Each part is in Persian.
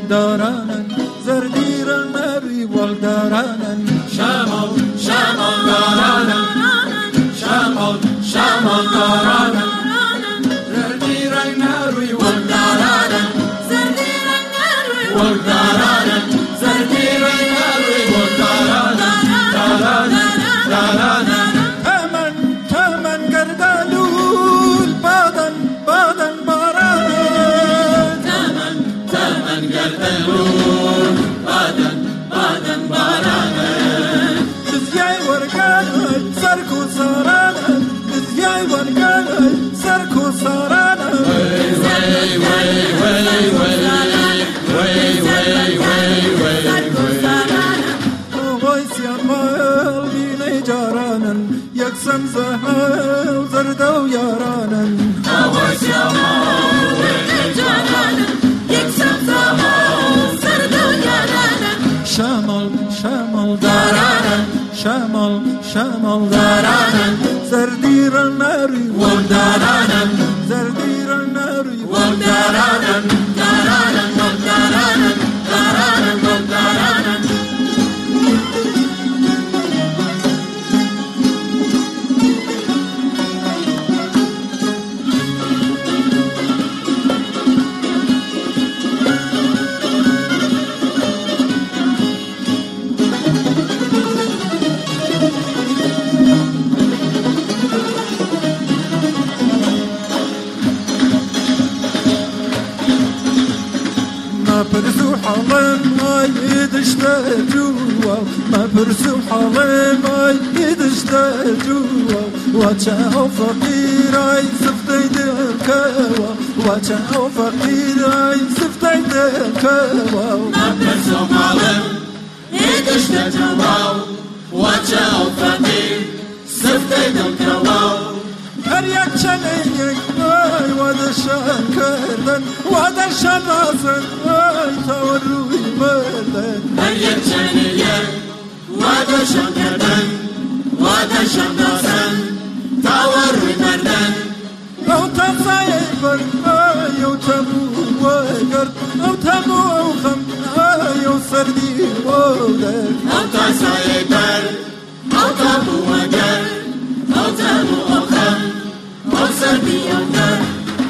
والدارانن زردیرن نروی والدارانن شمال شمال دارانن شمال شمال دارانن زردیرن نروی والدارانن زردیرن نروی والدارانن زردیرن نروی والدارانن دارانن تمن گردالول بادن بادن بارانن تمن گردالول بادن بادن بارانن بزیای ورگانن سرکو سارانن بزیای ورگانن سرکو سارانن وی وی وی وی یکسان زهر زردو یارانن آواز یامال جانانن یکسان زهر زردو یارانن شمال شمال دارانن شمال شمال دارانن زردیرن نروی والدارانن زردیرن نروی والدارانن دارانن والدارانن دارانن والدارانن برسو حالم مای دشته جوا ما برسو حالم مای دشته جوا وچه فقیرای سفته دل کوا وچه فقیرای سفته دل کوا ما برسو حالم دشته جوا وچه فقیر سفته دل کوا هر یک چنه یک ای ودشان کردن ودشان رازن ای تا روی بردن هر یک چنه یک ودشان کردن ودشان رازن تا روی بردن او تزای بر ای او تمو وگرد او تمو او خم ای او سردی بودن او تزای بر او تمو وگرد او تمو او خم او سردی بودن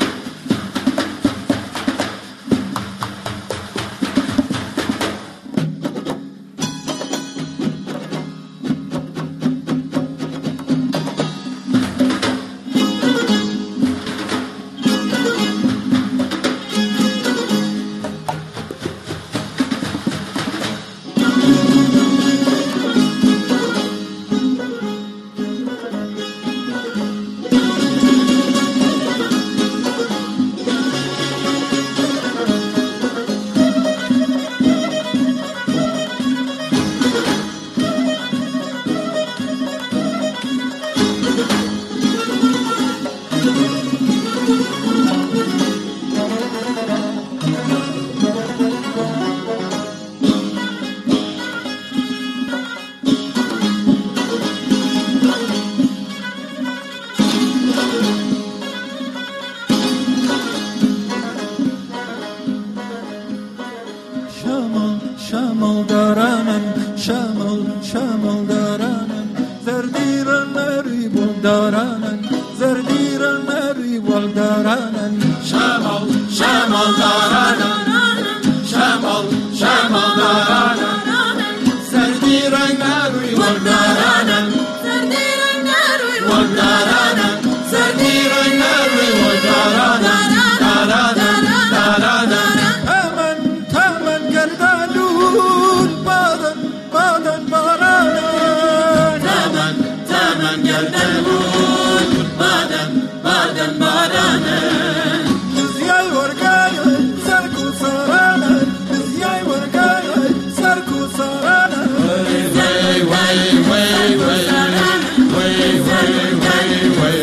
شمال دارانن شمال دارانن زردیرن نروی والدارانن زردیرن نروی والدارانن شمال شمال دارانن شمال شمال دارانن زردیرن نروی والدارانن زردیرن نروی والدارانن زردیرن نروی والدارانن دارانن تمن گردالول بادن بادن بارانن تمن گردالول بادن بادن بارانن بزیای ورگانن سرکو سارانن بزیای ورگانن سرکو سارانن وی وی وی وی وی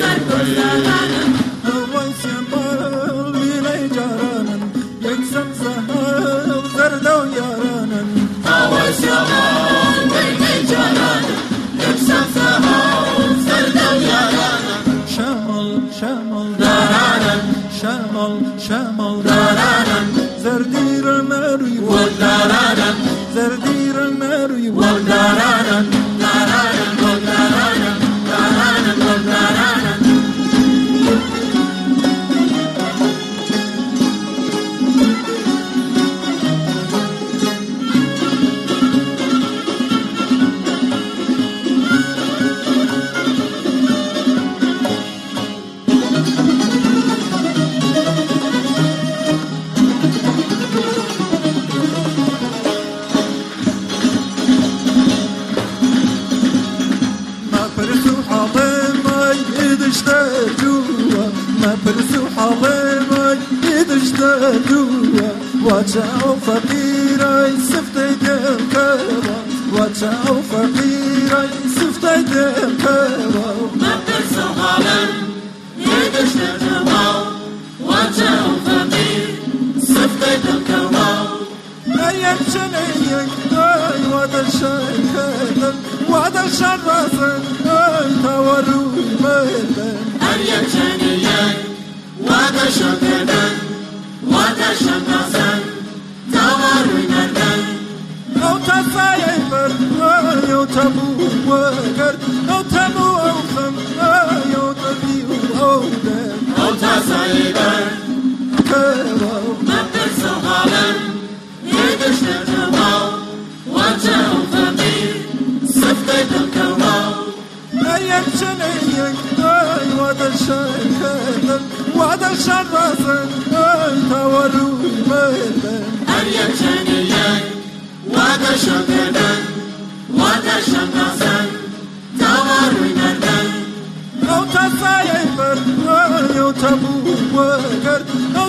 وانسیم بال بیلی جارانن یکسان زهر زردو یارانن آواز یامال بیلی جارانن یکسان زهر زردو یارانن شمال دارانن شمال دارانن زردیرن نروی وجهه فقير سفتي دم كوا وجهه فقير سفتي دم كوا ما بترسو غالم يدش نتواو وجهه فقير سفتي دم كوا أيام شنيك أي وادر شاكدن وادر شرفن أي تورو مردن أيام شنيك وادر شاكدن وادر شرفن تورو مردن أو تصايبر أي تبو وقر أو تبو أوخم أي تبيو أودن أو تصايبر كوا ما بترسو غالم يدش نتواو وجهه فقير سفتي دم كوا أيام شنيك أي وادر شاكدن وادر شرفن أي تورو مردن أيام شنيك وادر شاكدن وادر شرفن تورو مردن أو تصايبر أي تبو وقر أو